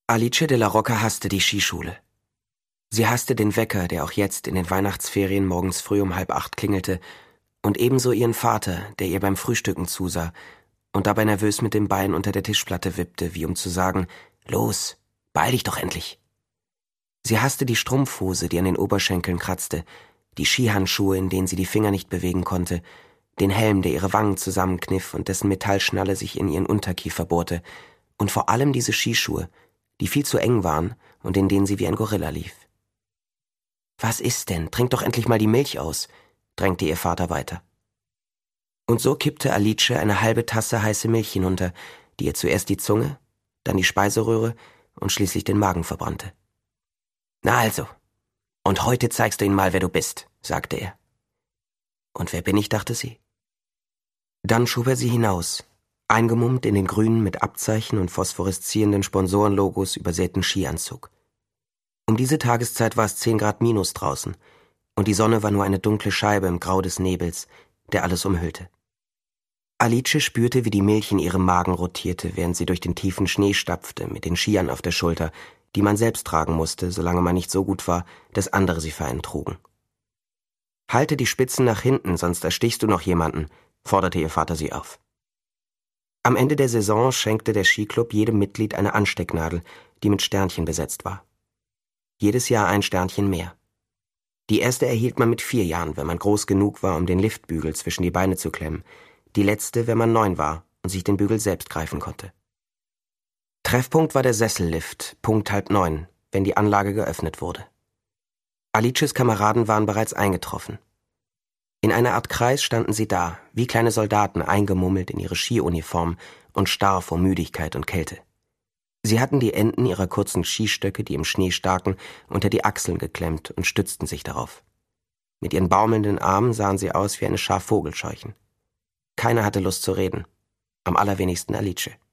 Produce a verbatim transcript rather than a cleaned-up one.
Alice de la Rocca hasste die Skischule. Sie hasste den Wecker, der auch jetzt in den Weihnachtsferien morgens früh um halb acht klingelte, und ebenso ihren Vater, der ihr beim Frühstücken zusah und dabei nervös mit dem Bein unter der Tischplatte wippte, wie um zu sagen, »Los, beeil dich doch endlich!« Sie hasste die Strumpfhose, die an den Oberschenkeln kratzte, die Skihandschuhe, in denen sie die Finger nicht bewegen konnte, den Helm, der ihre Wangen zusammenkniff und dessen Metallschnalle sich in ihren Unterkiefer bohrte, und vor allem diese Skischuhe, die viel zu eng waren und in denen sie wie ein Gorilla lief. »Was ist denn? Trink doch endlich mal die Milch aus«, drängte ihr Vater weiter. Und so kippte Alice eine halbe Tasse heiße Milch hinunter, die ihr zuerst die Zunge, dann die Speiseröhre und schließlich den Magen verbrannte. »Na also, und heute zeigst du ihnen mal, wer du bist«, sagte er. »Und wer bin ich?«, dachte sie. Dann schob er sie hinaus, eingemummt in den grünen, mit Abzeichen und phosphoreszierenden Sponsorenlogos übersäten Skianzug. Um diese Tageszeit war es zehn Grad minus draußen, und die Sonne war nur eine dunkle Scheibe im Grau des Nebels, der alles umhüllte. Alice spürte, wie die Milch in ihrem Magen rotierte, während sie durch den tiefen Schnee stapfte, mit den Skiern auf der Schulter, die man selbst tragen musste, solange man nicht so gut war, dass andere sie für einen trugen. »Halte die Spitzen nach hinten, sonst erstichst du noch jemanden«, forderte ihr Vater sie auf. Am Ende der Saison schenkte der Skiclub jedem Mitglied eine Anstecknadel, die mit Sternchen besetzt war. Jedes Jahr ein Sternchen mehr. Die erste erhielt man mit vier Jahren, wenn man groß genug war, um den Liftbügel zwischen die Beine zu klemmen, die letzte, wenn man neun war und sich den Bügel selbst greifen konnte. Treffpunkt war der Sessellift, Punkt halb neun, wenn die Anlage geöffnet wurde. Alices Kameraden waren bereits eingetroffen. In einer Art Kreis standen sie da, wie kleine Soldaten eingemummelt in ihre Skiuniform und starr vor Müdigkeit und Kälte. Sie hatten die Enden ihrer kurzen Skistöcke, die im Schnee staken, unter die Achseln geklemmt und stützten sich darauf. Mit ihren baumelnden Armen sahen sie aus wie eine Schar Vogelscheuchen. Keiner hatte Lust zu reden, am allerwenigsten Alice.